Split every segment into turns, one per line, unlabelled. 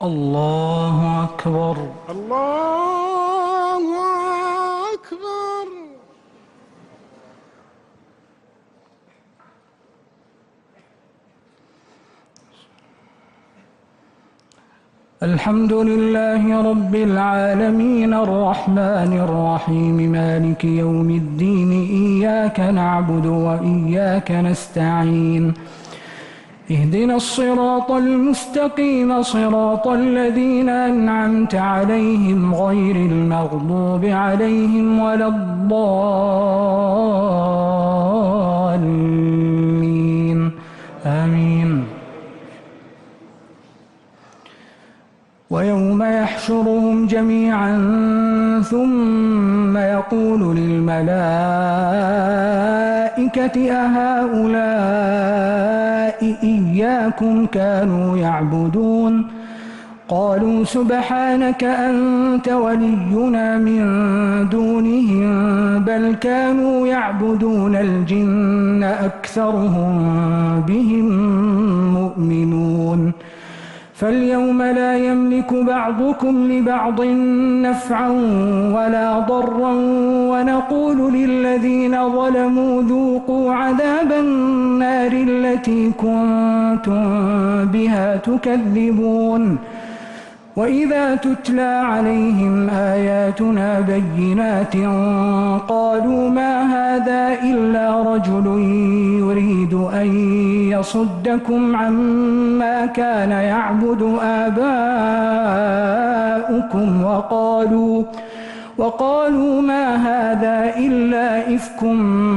الله أكبر.
الله أكبر.
الحمد لله رب العالمين الرحمن الرحيم مالك يوم الدين إياك نعبد وإياك نستعين اهدنا الصراط المستقيم صراط الذين أنعمت عليهم غير المغضوب عليهم ولا الضالين آمين. ويوم يحشرهم جميعا ثم يقول للملائكة أهؤلاء إياكم كانوا يعبدون قالوا سبحانك أنت ولينا من دونهم بل كانوا يعبدون الجن أكثرهم بهم مؤمنون فاليوم لا يملك بعضكم لبعض نفعا ولا ضرا ونقول للذين ظلموا ذوقوا عذاب النار التي كنتم بها تكذبون وإذا تتلى عليهم آياتنا بينات قالوا ما هذا إلا رجل يريد أن يصدكم عما كان يعبد آباؤكم وقالوا ما هذا إلا إفك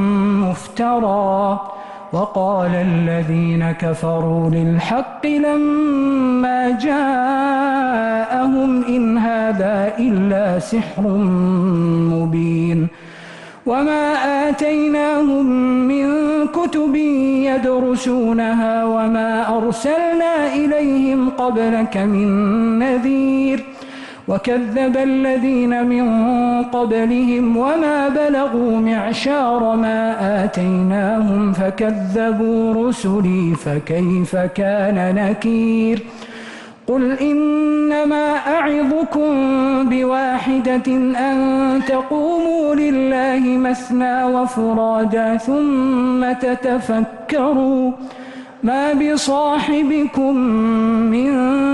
مفترى وقال الذين كفروا للحق لما جاءهم إن هذا إلا سحر مبين وما آتيناهم من كتب يدرسونها وما أرسلنا إليهم قبلك من نذير وكذب الذين من قبلهم وما بلغوا معشار ما آتيناهم فكذبوا رسلي فكيف كان نكير قل إنما أعظكم بواحدة أن تقوموا لله مثنى وفرادا ثم تتفكروا ما بصاحبكم من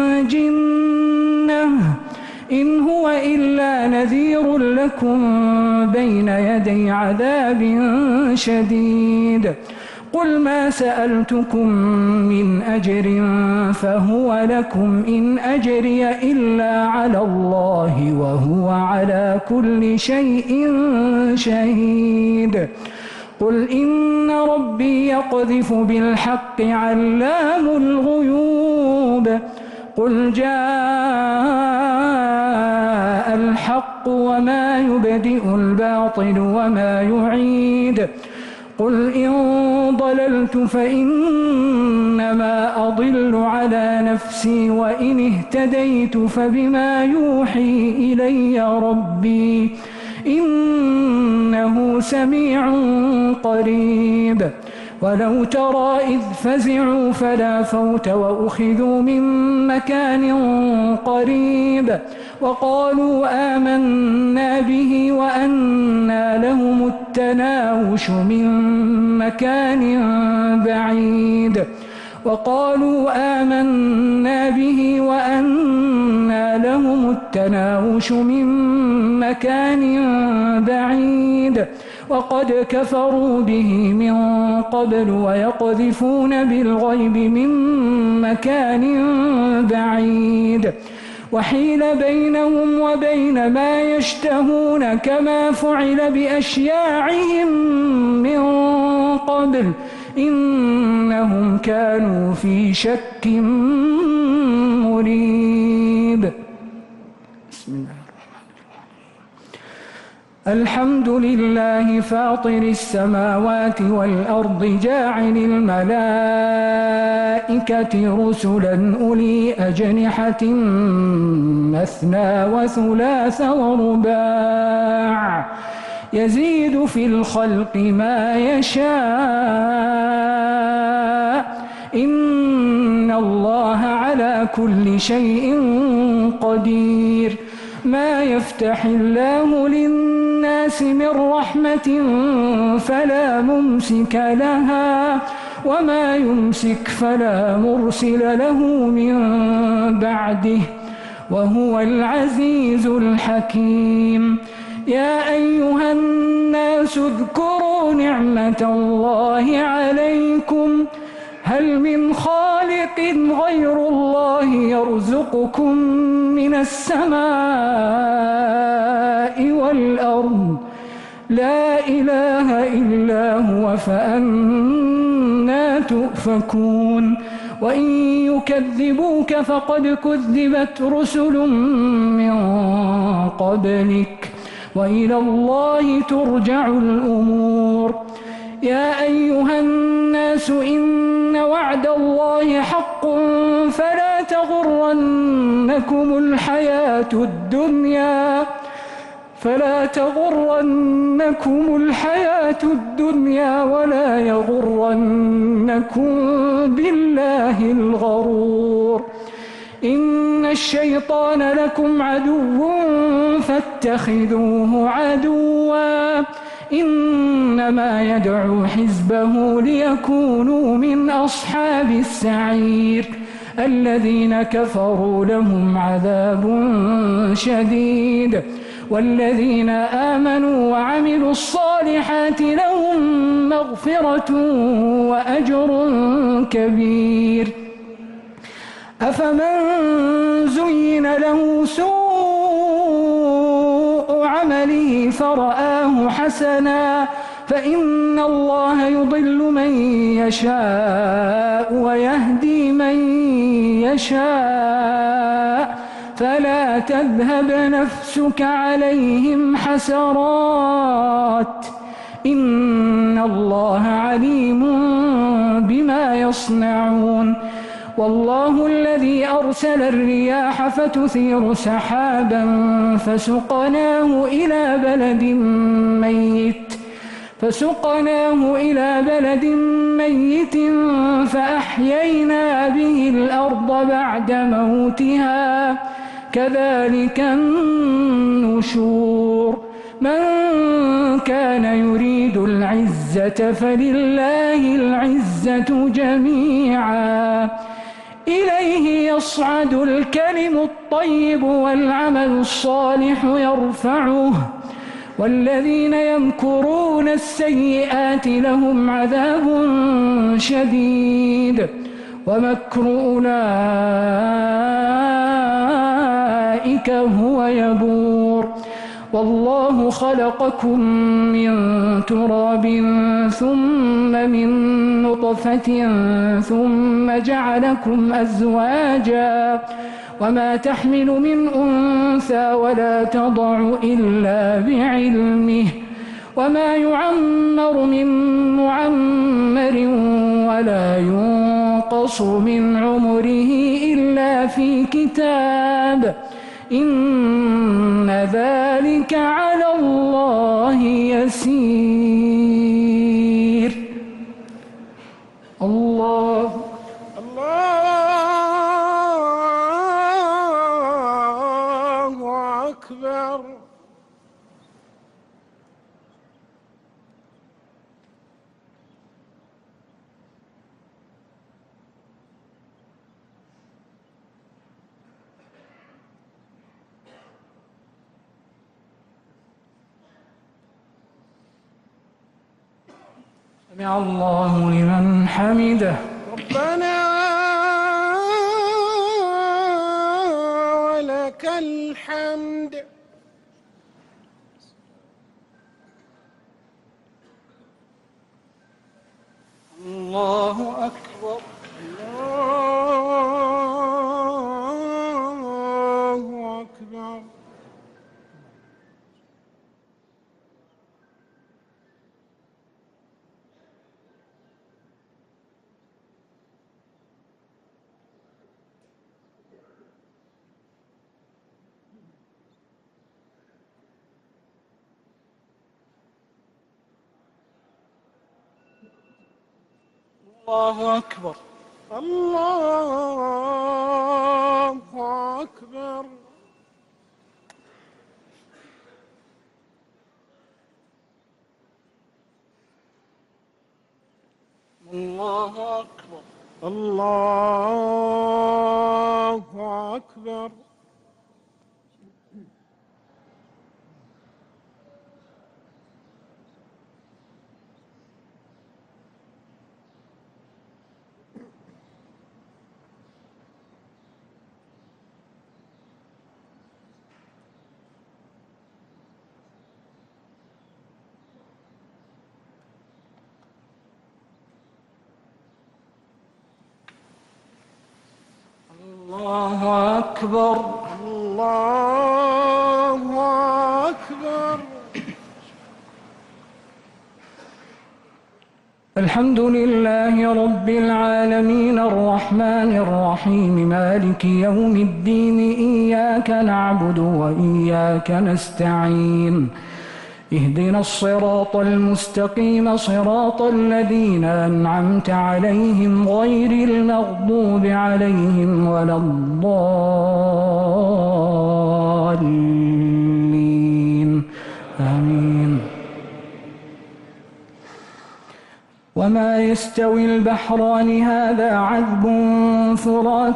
جنة إن هو إلا نذير لكم بين يدي عذاب شديد قل ما سألتكم من أجر فهو لكم إن أجري إلا على الله وهو على كل شيء شهيد قل إن ربي يقذف بالحق علام الغيوب قل جاء الحق وما يبدئ الباطل وما يعيد قل إن ضللت فإنما أضل على نفسي وإن اهتديت فبما يوحي إلي ربي إنه سميع قريب ولو ترى إذ فزعوا فلا فوت وأخذوا من مكان قريب وقالوا آمنا به وأنى لهم التناوش من مكان بعيد وقالوا آمنا به وأنى لهم التناوش من مكان بعيد وقد كفروا به من قبل ويقذفون بالغيب من مكان بعيد وحيل بينهم وبين ما يشتهون كما فعل بأشياعهم من قبل إنهم كانوا في شك مريب. بسم الله الحمد لله فاطر السماوات والأرض جاعل الملائكة رسلا أولي أجنحة مثنى وثلاث ورباع يزيد في الخلق ما يشاء إن الله على كل شيء قدير. ما يفتح الله للناس من رحمة فلا ممسك لها وما يمسك فلا مرسل له من بعده وهو العزيز الحكيم. يا أيها الناس اذكروا نعمة الله عليكم هل من خالق غير الله يرزقكم من السماء والأرض لا إله إلا هو فأنى تؤفكون. وإن يكذبوك فقد كذبت رسل من قبلك وإلى الله ترجع الأمور. يا أيها الناس إن وعد الله حق فلا تغرنكم الحياة الدنيا ولا يغرنكم بالله الغرور. إن الشيطان لكم عدو فاتخذوه عدوا إنما يدعو حزبه ليكونوا من أصحاب السعير. الذين كفروا لهم عذاب شديد والذين آمنوا وعملوا الصالحات لهم مغفرة وأجر كبير. أفمن زين له سوء عمله فرآه حسنا فإن الله يضل من يشاء ويهدي من يشاء فلا تذهب نفسك عليهم حسرات إن الله عليم بما يصنعون. والله الذي أرسل الرياح فتثير سحابا فسقناه إلى بلد ميت فأحيينا به الأرض بعد موتها كذلك النشور. من كان يريد العزة فلله العزة جميعا إليه يصعد الكلم الطيب والعمل الصالح يرفعه والذين يمكرون السيئات لهم عذاب شديد ومكر أولئك هو يبور. والله خلقكم من تراب ثم من نطفة ثم جعلكم أزواجا وما تحمل من أنثى ولا تضع إلا بعلمه وما يعمر من معمر ولا ينقص من عمره إلا في كتاب إن ذلك على الله يسير. الله
أكبر.
سمع الله لمن حمده.
ربنا ولك الحمد. الله أكبر. الله أكبر. الله أكبر. الله أكبر. الله أكبر. الله أكبر.
الله أكبر.
الله أكبر.
الحمد لله رب العالمين الرحمن الرحيم مالك يوم الدين إياك نعبد وإياك نستعين اهدنا الصراط المستقيم صراط الذين أنعمت عليهم غير المغضوب عليهم ولا الضالين آمين. وما يستوي البحران هذا عذب فرات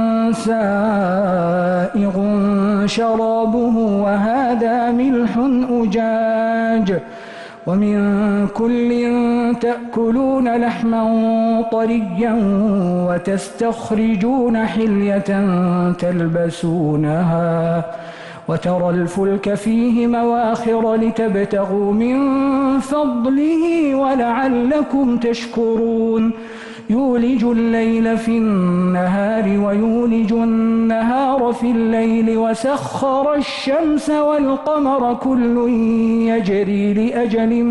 سائغ شرابه وهذا ملح أجاج ومن كل تأكلون لحما طريا وتستخرجون حلية تلبسونها وترى الفلك فيه مواخر لتبتغوا من فضله ولعلكم تشكرون يولج الليل في النهار ويولج النهار في الليل وسخر الشمس والقمر كل يجري لأجل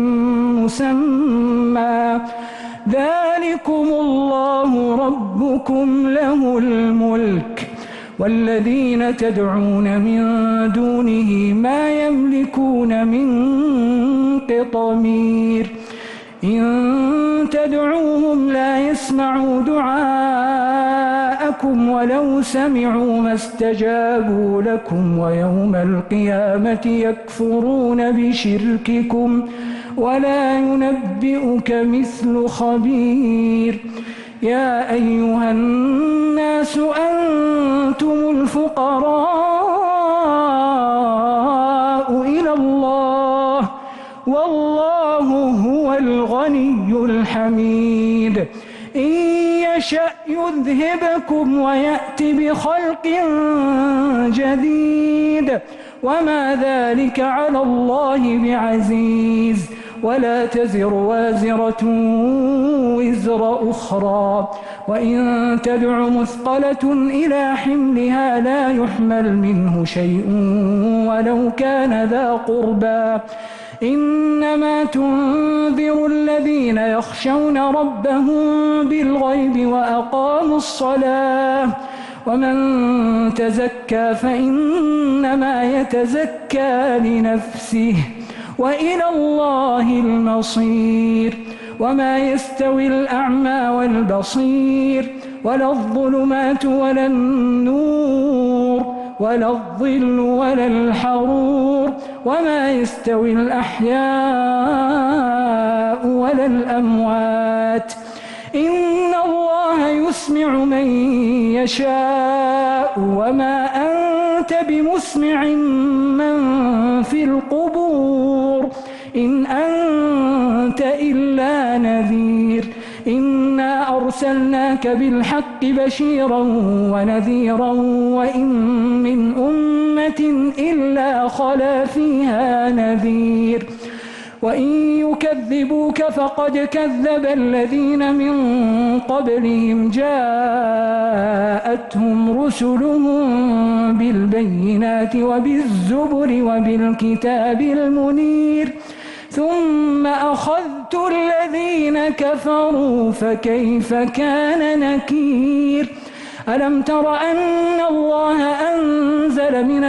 مسمى ذلكم الله ربكم له الملك والذين تدعون من دونه ما يملكون من قطمير إن تدعوهم لا يسمعوا دعاءكم ولو سمعوا ما استجابوا لكم ويوم القيامة يكفرون بشرككم ولا ينبئك مثل خبير يا أيها الناس أنتم الفقراء إلى الله والله هو الغني الحميد إن يشأ يذهبكم ويأت بخلق جديد وما ذلك على الله بعزيز ولا تزر وازرة وزر أخرى وإن تدع مثقلة إلى حملها لا يحمل منه شيء ولو كان ذا قربى إنما تنذر الذين يخشون ربهم بالغيب وأقاموا الصلاة ومن تزكى فإنما يتزكى لنفسه وإلى الله المصير وما يستوي الأعمى والبصير ولا الظلمات ولا النور ولا الظل ولا الحرور وما يستوي الأحياء ولا الأموات إن الله يسمع من يشاء وما أنت بمسمع من في القبور إن أنت إلا نذير إنا أرسلناك بالحق بشيرا ونذيرا وإن من أمة إلا خلا فيها نذير وإن يكذبوك فقد كذب الذين من قبلهم جاءتهم رسلهم بالبينات وبالزبر وبالكتاب المنير ثم أخذت الذين كفروا فكيف كان نكير ألم تر أن الله أنزل من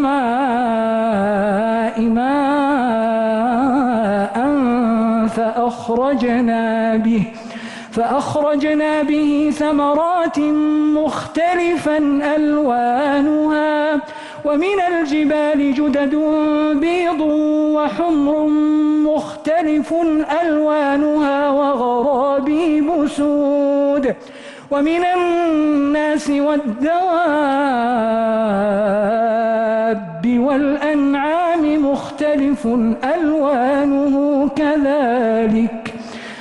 السماء ماء فأخرجنا به ثمرات مختلفا ألوانها ومن الجبال جدد بيض وحمر مختلف ألوانها وغرابيب سود ومن الناس والدواب والأنعام مختلف ألوانه كذلك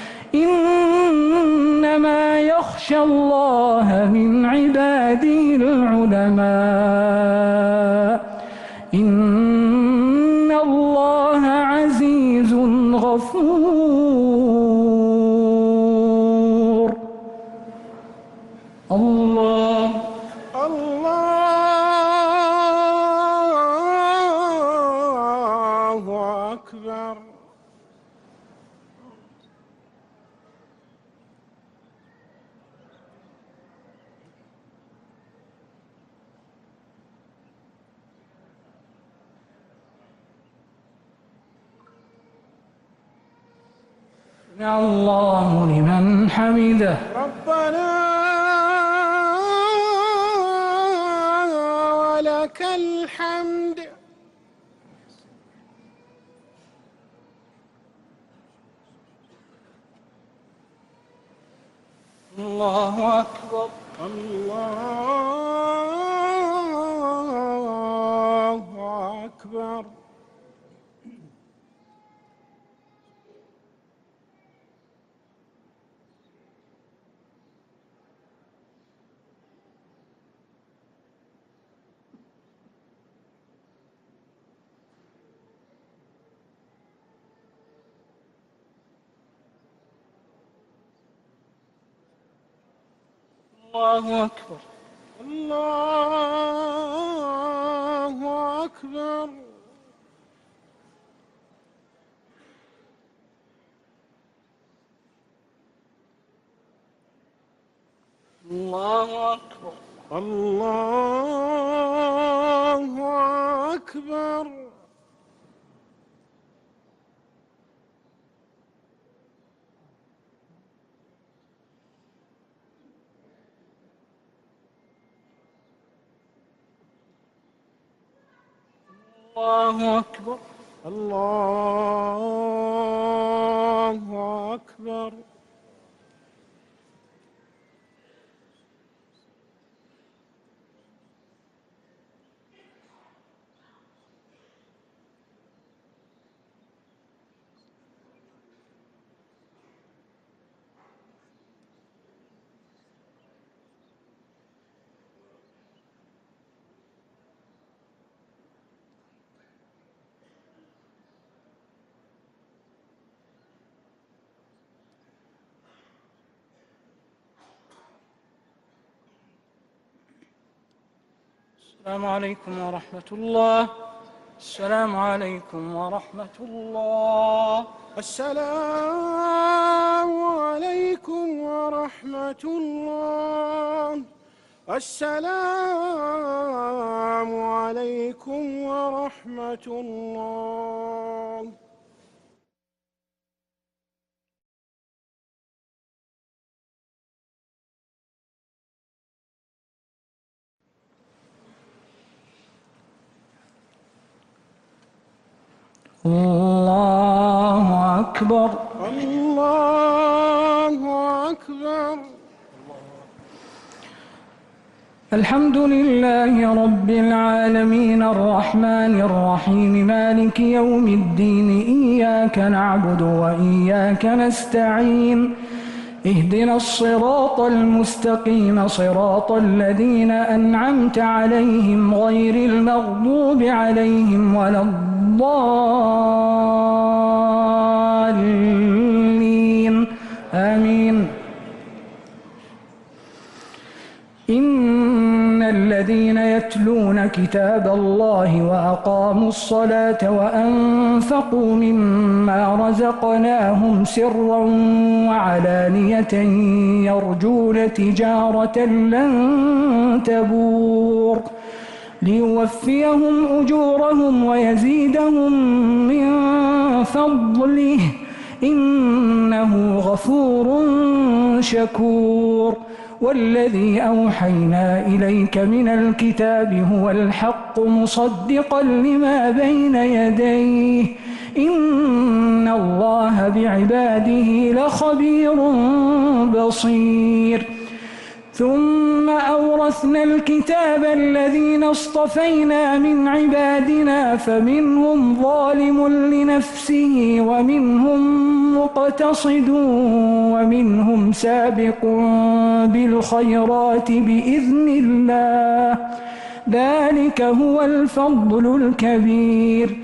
إنما يخشى الله من عباده العلماء إن الله عزيز غفور. الله
أكبر.
سمع الله لمن حمده.
ربنا ولك الحمد.
الله أكبر.
الله أكبر.
الله أكبر.
الله أكبر.
الله أكبر.
الله أكبر.
الله أكبر.
الله أكبر.
السلام عليكم ورحمة الله. السلام عليكم ورحمة الله.
السلام عليكم ورحمة الله. السلام عليكم ورحمة الله.
الله أكبر.
الله أكبر.
الحمد لله رب العالمين الرحمن الرحيم مالك يوم الدين إياك نعبد وإياك نستعين اهدنا الصراط المستقيم صراط الذين أنعمت عليهم غير المغضوب عليهم ولا الضالين آمين. إن الذين يتلون كتاب الله وأقاموا الصلاة وأنفقوا مما رزقناهم سرا وعلانية يرجون تجارة لن تبور ليوفيهم أجورهم ويزيدهم من فضله إنه غفور شكور. والذي أوحينا إليك من الكتاب هو الحق مصدقا لما بين يديه إن الله بعباده لخبير بصير. ثم أورثنا الكتاب الذين اصطفينا من عبادنا فمنهم ظالم لنفسه ومنهم مقتصد ومنهم سابق بالخيرات بإذن الله ذلك هو الفضل الكبير.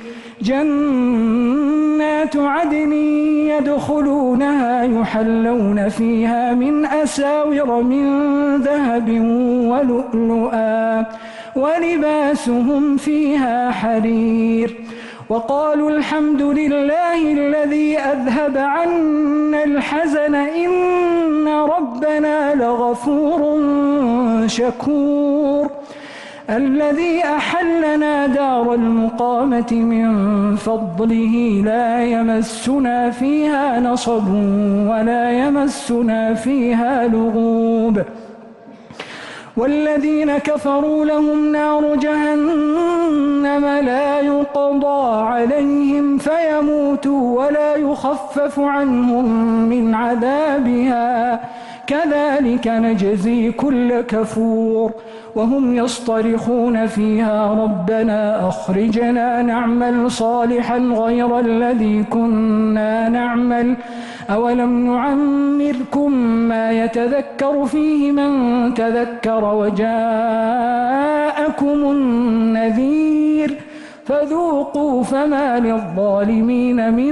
جنات عدن يدخلونها يحلون فيها من أساور من ذهب ولؤلؤا ولباسهم فيها حرير. وقالوا الحمد لله الذي أذهب عنا الحزن إن ربنا لغفور شكور. الذي أحلنا دار المقامة من فضله لا يمسنا فيها نصب ولا يمسنا فيها لغوب. والذين كفروا لهم نار جهنم لا يقضى عليهم فيموتوا ولا يخفف عنهم من عذابها كذلك نجزي كل كفور. وهم يصطرخون فيها ربنا أخرجنا نعمل صالحا غير الذي كنا نعمل أولم نعمركم ما يتذكر فيه من تذكر وجاءكم النذير فذوقوا فما للظالمين من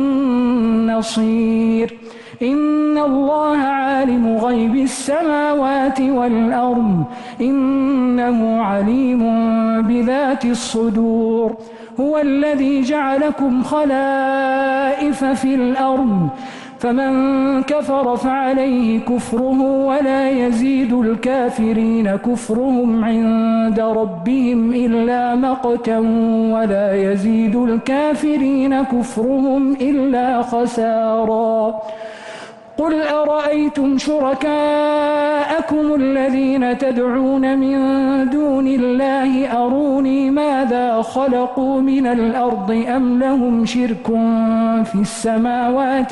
نصير. إن الله عالم غيب السماوات والأرض إنه عليم بذات الصدور. هو الذي جعلكم خلائف في الأرض فمن كفر فعليه كفره ولا يزيد الكافرين كفرهم عند ربهم إلا مقتا ولا يزيد الكافرين كفرهم إلا خسارا. قل أرأيتم شركاءكم الذين تدعون من دون الله أروني ماذا خلقوا من الأرض أم لهم شرك في السماوات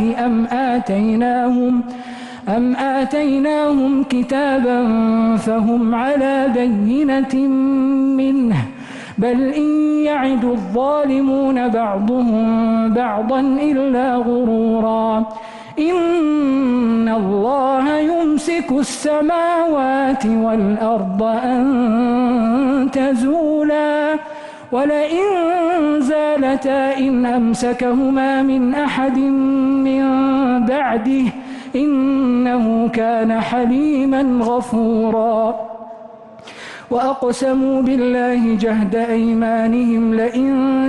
أم آتيناهم كتابا فهم على بينة منه بل إن يعد الظالمون بعضهم بعضا إلا غرورا. إن الله يمسك السماوات والأرض أن تزولا ولئن زالتا إن أمسكهما من أحد من بعده إنه كان حليما غفورا. وأقسموا بالله جهد أيمانهم لئن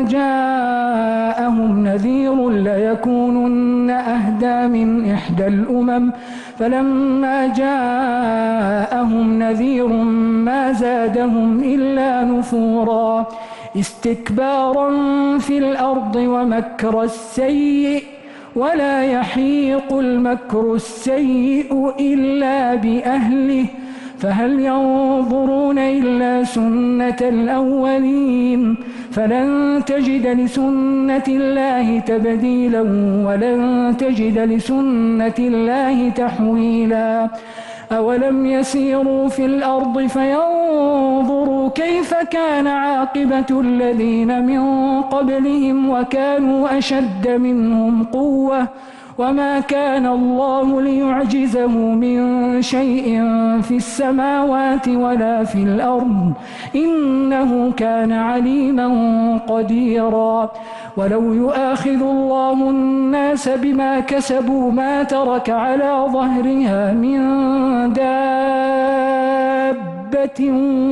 جاءهم نذير ليكونن أهدى من إحدى الأمم فلما جاءهم نذير ما زادهم إلا نفورا. استكبارا في الأرض ومكر السيء ولا يحيق المكر السيء إلا بأهله فهل ينظرون إلا سنة الأولين فلن تجد لسنة الله تبديلا ولن تجد لسنة الله تحويلا. أولم يسيروا في الأرض فينظروا كيف كان عاقبة الذين من قبلهم وكانوا أشد منهم قوة وما كان الله ليعجزه من شيء في السماوات ولا في الأرض إنه كان عليما قديرا. ولو يؤاخذ الله الناس بما كسبوا ما ترك على ظهرها من دابة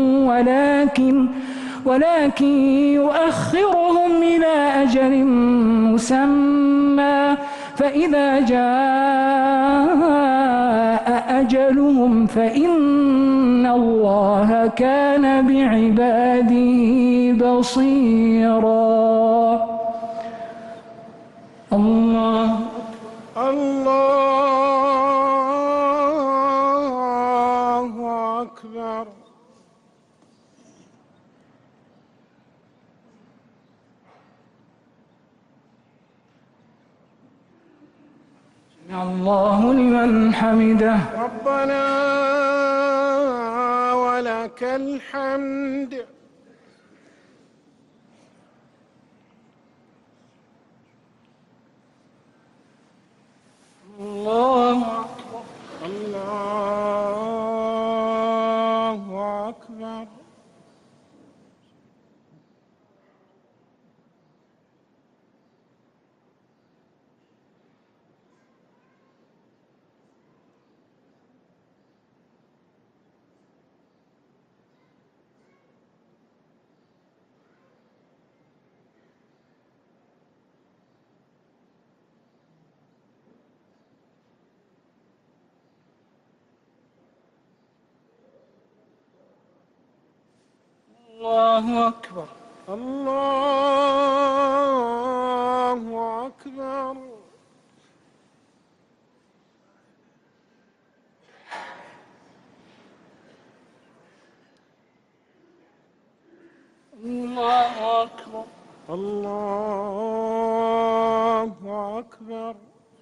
ولكن يؤخرهم إلى أجل مسمى فإذا جاء أجلهم فإن الله كان بعباده بصيرا. الله الله لمن حمده.
ربنا ولك الحمد.
الله أكبر.
الله أكبر.
الله أكبر.
الله أكبر.
الله أكبر.
الله أكبر.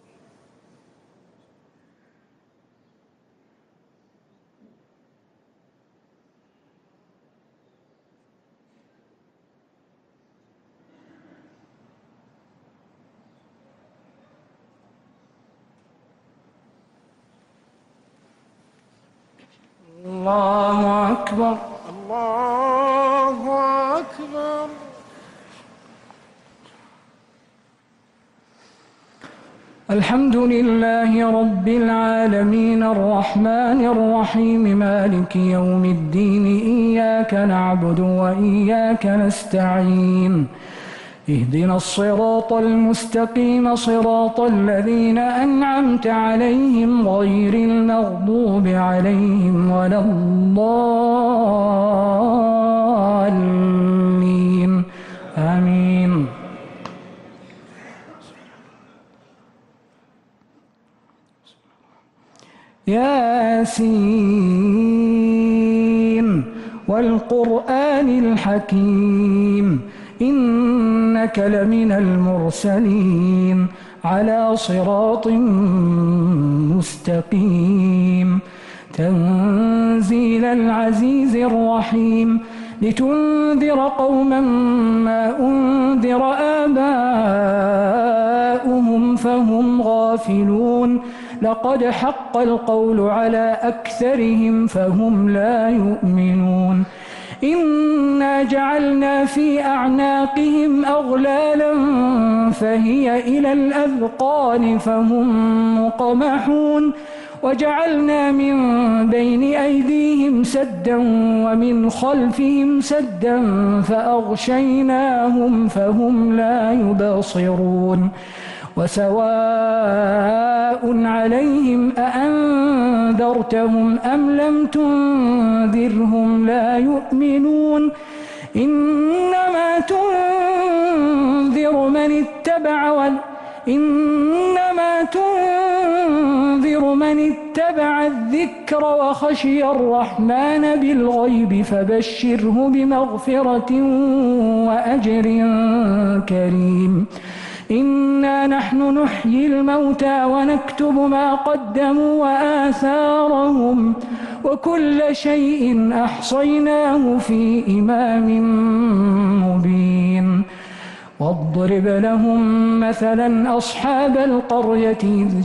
الله أكبر.
الله أكبر.
الحمد لله رب العالمين الرحمن الرحيم مالك يوم الدين إياك نعبد وإياك نستعين اهدنا الصراط المستقيم صراط الذين أنعمت عليهم غير المغضوب عليهم ولا الضالين آمين. ياسين والقرآن الحكيم إنك لمن المرسلين على صراط مستقيم تنزيل العزيز الرحيم لتنذر قوما ما أنذر آباؤهم فهم غافلون لقد حق القول على أكثرهم فهم لا يؤمنون إنا جعلنا في أعناقهم أغلالا فهي إلى الأذقان فهم مقمحون وجعلنا من بين أيديهم سدا ومن خلفهم سدا فأغشيناهم فهم لا يبصرون وسواء عليهم أأنذرتهم أم لم تنذرهم لا يؤمنون إنما تنذر من اتبع الذكر وخشي الرحمن بالغيب فبشره بمغفرة وأجر كريم إنا نحن نحيي الموتى ونكتب ما قدموا وآثارهم وكل شيء أحصيناه في إمام مبين واضرب لهم مثلا أصحاب القرية إذ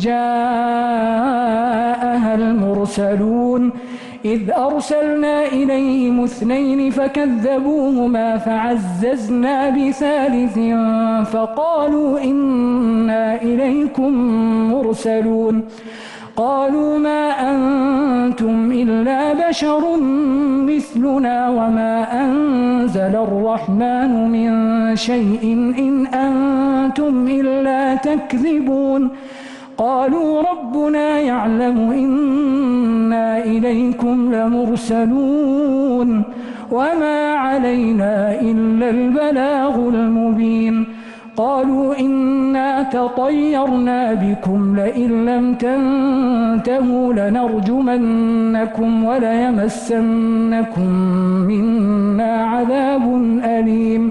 جاءها المرسلون إذ أرسلنا إليهم 2 فكذبوهما فعززنا بثالث فقالوا إنا إليكم مرسلون قالوا ما أنتم إلا بشر مثلنا وما أنزل الرحمن من شيء إن أنتم إلا تكذبون قالوا ربنا يعلم إنا إليكم لمرسلون وما علينا إلا البلاغ المبين قالوا إنا تطيرنا بكم لئن لم تنتهوا لنرجمنكم وليمسنكم منا عذاب أليم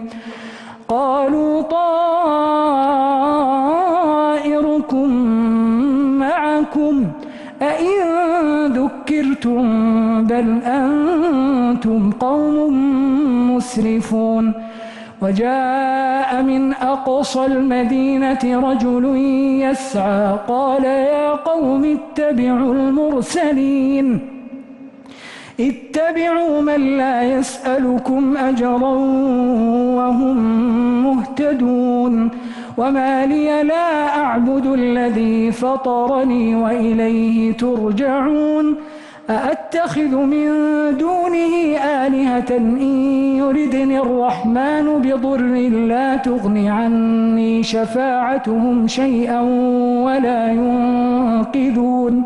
قالوا طائركم أئن ذكرتم بل أنتم قوم مسرفون. وجاء من أقصى المدينة رجل يسعى قال يا قوم اتبعوا المرسلين اتبعوا من لا يسألكم أجرا وهم مهتدون. وما لي لا أعبد الذي فطرني وإليه ترجعون. أأتخذ من دونه آلهة إن يردني الرحمن بضر لا تغن عني شفاعتهم شيئا ولا ينقذون.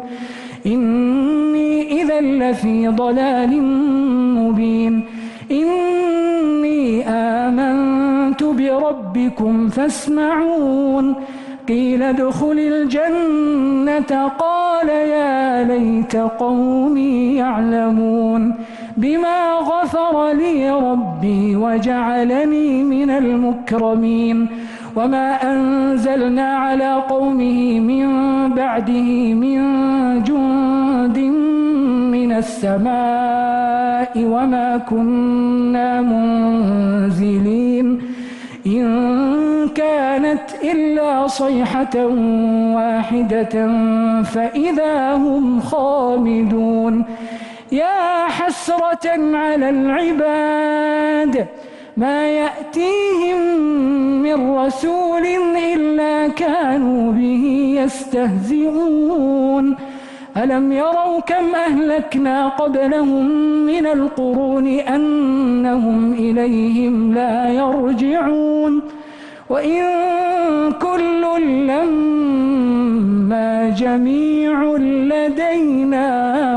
إني إذا لفي ضلال مبين. إني آمنت بربكم فاسمعون. قيل ادخل الجنة قال يا ليت قومي يعلمون بما غفر لي ربي وجعلني من المكرمين. وما أنزلنا على قومه من بعده من جند من السماء وما كنا منزلين إن كانت إلا صيحة واحدة فإذا هم خامدون. يا حسرة على العباد ما يأتيهم من رسول إلا كانوا به يستهزئون. ألم يروا كم أهلكنا قبلهم من القرون أنهم إليهم لا يرجعون. وإن كل لما جميع لدينا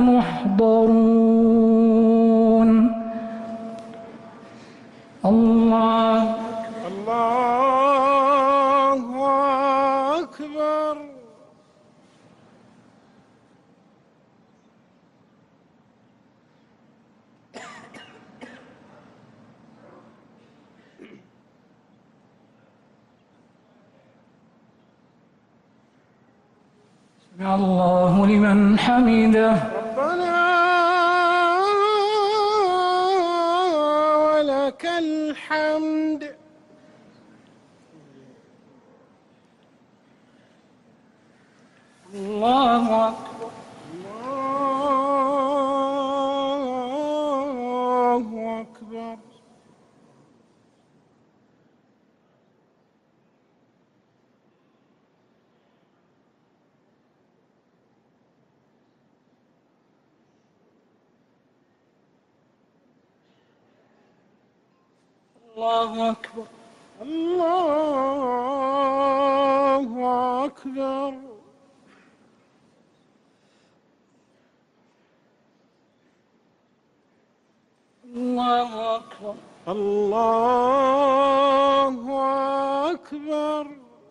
محضرون. الله
أكبر.
سمع الله لمن حمده.
ربنا ولك الحمد.
الله أكبر.
الله أكبر.
الله أكبر.
الله أكبر.
الله أكبر.
الله أكبر.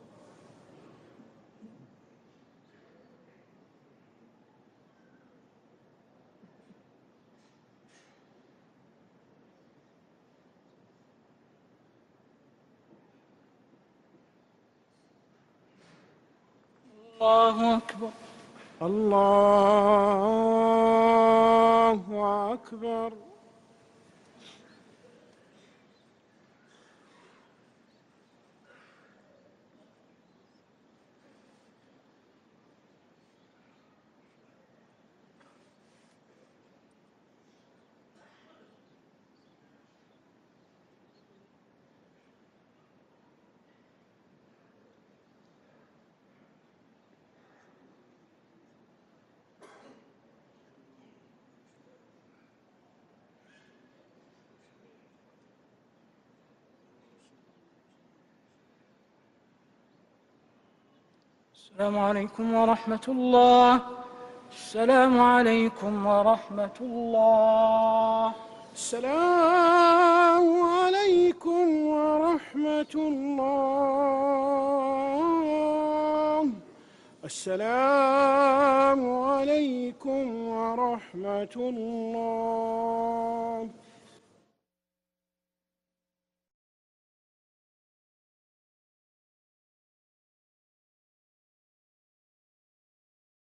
الله أكبر.
الله أكبر.
السلام عليكم ورحمة الله. السلام عليكم ورحمة الله.
السلام عليكم ورحمة الله. السلام عليكم ورحمة الله.